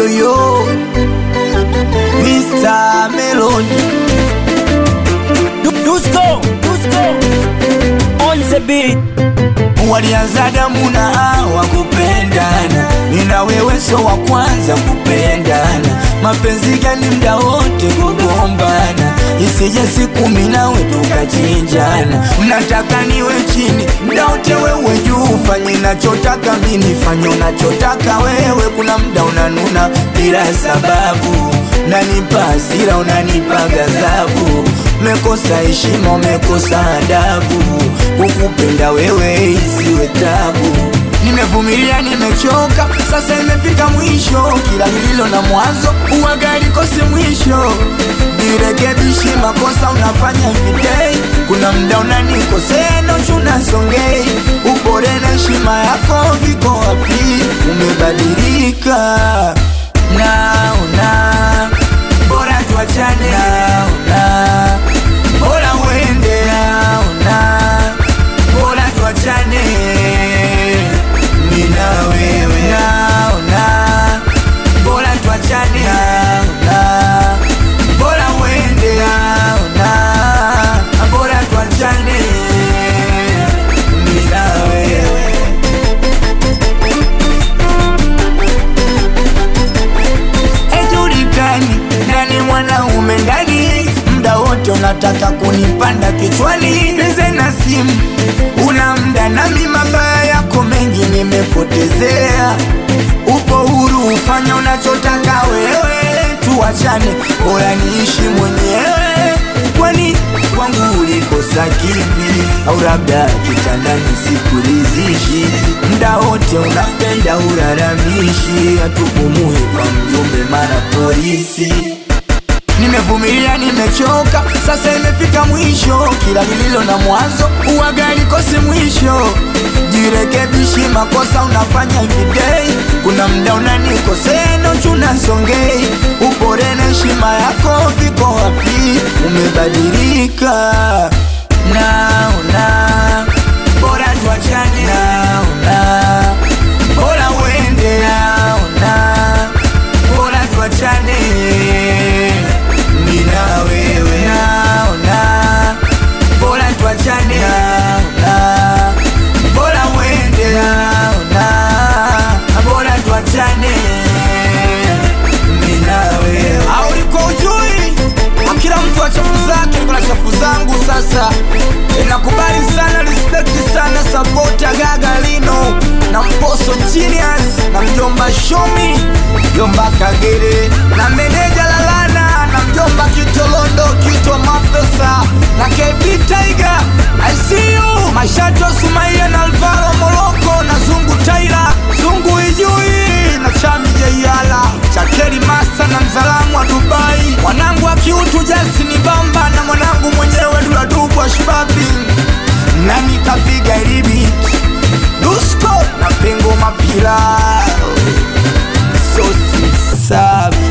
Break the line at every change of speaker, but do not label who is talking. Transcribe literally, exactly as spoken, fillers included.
yo yo Mister Melody
Dusko, Dusko on the beat.
Walianza damu na hawa kupendana, nina wewe so wa kwanza kupendana. Mapenzi gani mda wote kugombana, isije siku mimi nawe tukachinjana. Mnataka niwe chini mda wote wewe juu, fanye nachotaka mimi fanye unachotaka wewe. Kuna mda unanuna bila sababu, unanipa hasira unanipa ghadhabu. Mekosa heshima umekosa adabu, kukupenda wewe isiwe tabu. Nimevumilia nimechoka, sasa imefika mwisho. Kila lililo na mwanzo uwaga likose mwisho. Nirekebishi makosa unafanya everyday. Kuna mda unanikosea na unasongei. Upore na heshima yako viko wapi? Umebadilika naona bora tuachane naona, bora uende naona, bora tuachane mimi na wewe naona, bora tuachane naona, bora uende naona, bora tuachane mimi na wewe. Ejulikani nani mwanaume ndani, mda wote unataka kunipanda kichwani. Nize na simu una mda nami, mabaya yako mengi nimepotezea. Upo huru ufanya unachotaka wewe, tuachane bora niishi mwenyewe. Kwani kwangu ulikosa kipi? Au labda kitandani sikulizishi? Mda wote unapenda uraramishi, hatupumui kwa mjumbe mara polisi. Nimevumilia nimechoka, sasa imefika mwisho. Kila lililo na mwanzo uwaga likose mwisho. Jirekebishi makosa unafanya everyday. Kuna mda unanikosea na unasongei. Upore na heshima yako viko wapi? Umebadilika naona, bora tuachane naona, bora uende naona, bora tuachane mimi na wewe naona, bora tuachane naona, bora uende naona, bora tuachane mimi na wewe. Au liko ujui kila mtu achafu zake, niko na chafu zangu. Sasa nakubali sana, respect sana, support Gaga Lino na Mposo Genius na mjomba Shomi, mjomba Kagere na meneja Lalana na mjomba Kitolondo Kitwa Mapesa na K B Tiger. I see you Mashato Sumaia na Alvaro Morocco na Zungu Taira, Zungu Ijui na Chami Jayala, Chakeri Master na mzalamu wa Dubai. Wanangu wa kiutu Justin Bamba na mwanangu mwenyewe Dula Dubu wa Shibabi. Nani kapiga ilibi Dusko na Pengo Mapila Sosi Savi.